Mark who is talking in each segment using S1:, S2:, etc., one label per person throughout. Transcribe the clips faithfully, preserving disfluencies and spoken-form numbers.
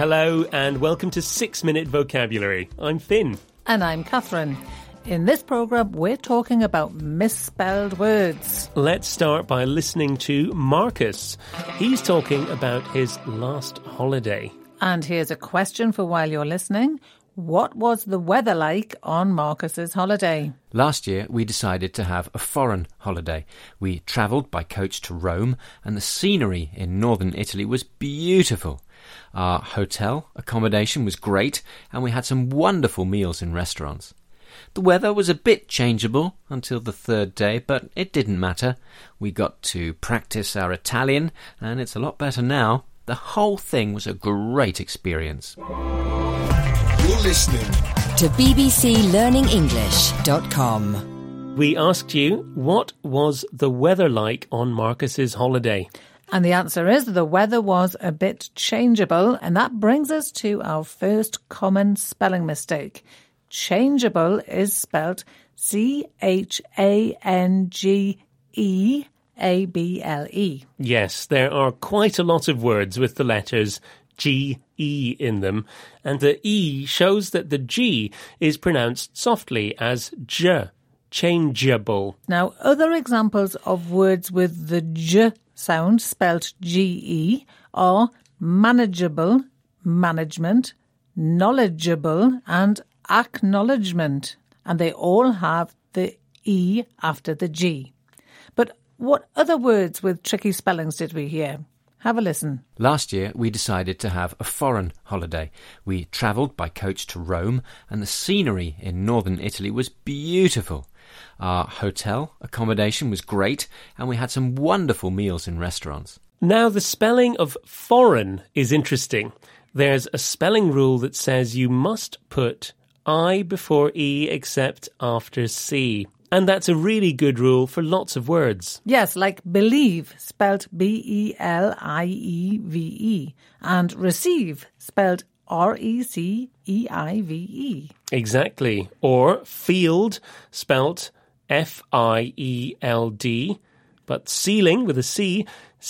S1: Hello and welcome to Six Minute Vocabulary. I'm Finn.
S2: And I'm Catherine. In this programme, we're talking about misspelled words.
S1: Let's start by listening to Marcus. He's talking about his last holiday.
S2: And here's a question for while you're listening. What was the weather like on Marcus's holiday?
S3: Last year, we decided to have a foreign holiday. We travelled by coach to Rome, and the scenery in northern Italy was beautiful. Our hotel accommodation was great, and we had some wonderful meals in restaurants. The weather was a bit changeable until the third day, but it didn't matter. We got to practice our Italian, and it's a lot better now. The whole thing was a great experience.
S4: You're listening
S5: to b b c learning english dot com.
S1: We asked you, what was the weather like on Marcus's holiday?
S2: And the answer is the weather was a bit changeable, and that brings us to our first common spelling mistake. Changeable is spelt C H A N G E A B L E.
S1: Yes, there are quite a lot of words with the letters G E in them, and the E shows that the G is pronounced softly as J, changeable.
S2: Now, other examples of words with the J sound spelt G E are manageable, management, knowledgeable and acknowledgement, and they all have the E after the G. But what other words with tricky spellings did we hear? Have a listen.
S3: Last year, we decided to have a foreign holiday. We travelled by coach to Rome, and the scenery in northern Italy was beautiful. Our hotel accommodation was great, and we had some wonderful meals in restaurants.
S1: Now, the spelling of foreign is interesting. There's a spelling rule that says you must put I before E except after C. And that's a really good rule for lots of words.
S2: Yes, like believe, spelt B E L I E V E, and receive, spelt R E C E I V E.
S1: Exactly. Or field, spelt F I E L D, but ceiling with a C,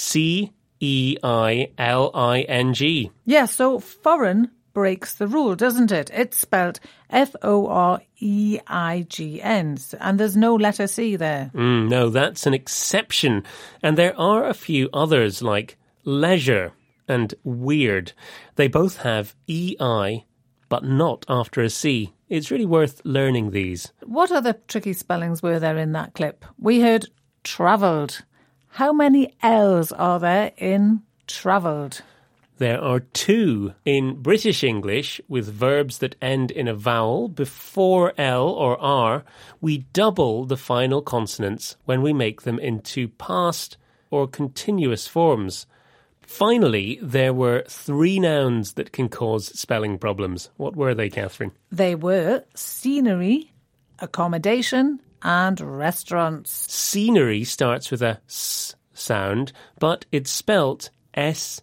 S1: C E I L I N G.
S2: Yes, so foreign breaks the rule, doesn't it? It's spelt F O R E I G N, and there's no letter C there.
S1: Mm, no, that's an exception. And there are a few others like leisure and weird. They both have E I, but not after a C. It's really worth learning these.
S2: What other tricky spellings were there in that clip? We heard travelled. How many L's are there in travelled?
S1: There are two in British English with verbs that end in a vowel before L or R. We double the final consonants when we make them into past or continuous forms. Finally, there were three nouns that can cause spelling problems. What were they, Catherine?
S2: They were scenery, accommodation and restaurants.
S1: Scenery starts with a S sound, but it's spelt S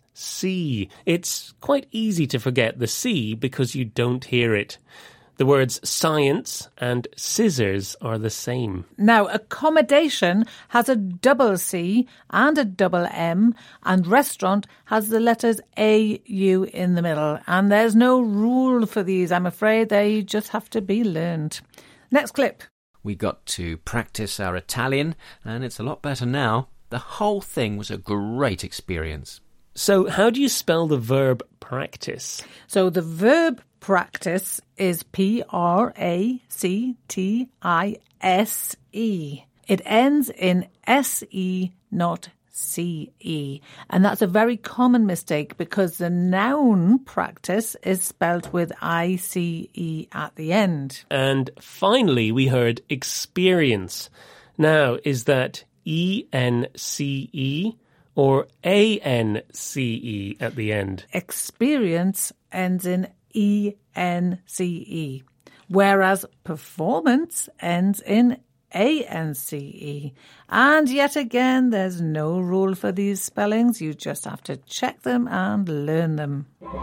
S1: C. It's quite easy to forget the C because you don't hear it. The words science and scissors are the same.
S2: Now, accommodation has a double C and a double M, and restaurant has the letters A U in the middle. And there's no rule for these, I'm afraid. They just have to be learned. Next clip.
S3: We got to practice our Italian, and it's a lot better now. The whole thing was a great experience.
S1: So how do you spell the verb practice?
S2: So the verb practice is P R A C T I S E. It ends in S E, not C E. And that's a very common mistake because the noun practice is spelt with I C E at the end.
S1: And finally, we heard experience. Now, is that E N C E or A N C E at the end?
S2: Experience ends in E N C E, whereas performance ends in A N C E. And yet again, there's no rule for these spellings. You just have to check them and learn them.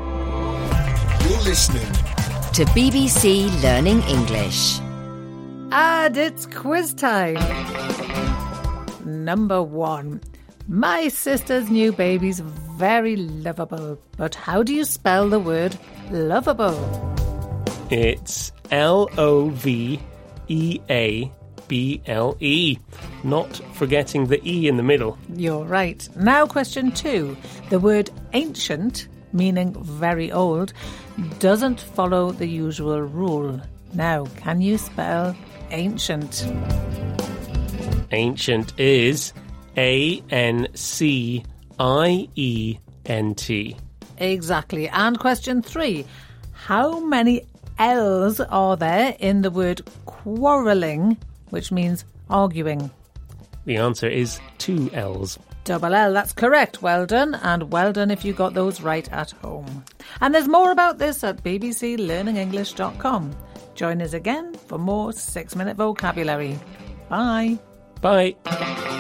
S4: You're listening
S5: to B B C Learning English.
S2: And it's quiz time. Number one. My sister's new baby's very lovable. But how do you spell the word lovable?
S1: It's L O V E A B L E. Not forgetting the E in the middle.
S2: You're right. Now question two. The word ancient, meaning very old, doesn't follow the usual rule. Now, can you spell ancient?
S1: Ancient is A N C I E N T.
S2: Exactly. And question three. How many L's are there in the word quarrelling, which means arguing?
S1: The answer is two L's.
S2: Double L, that's correct. Well done. And well done if you got those right at home. And there's more about this at b b c learning english dot com. Join us again for more six-minute vocabulary. Bye.
S1: Bye.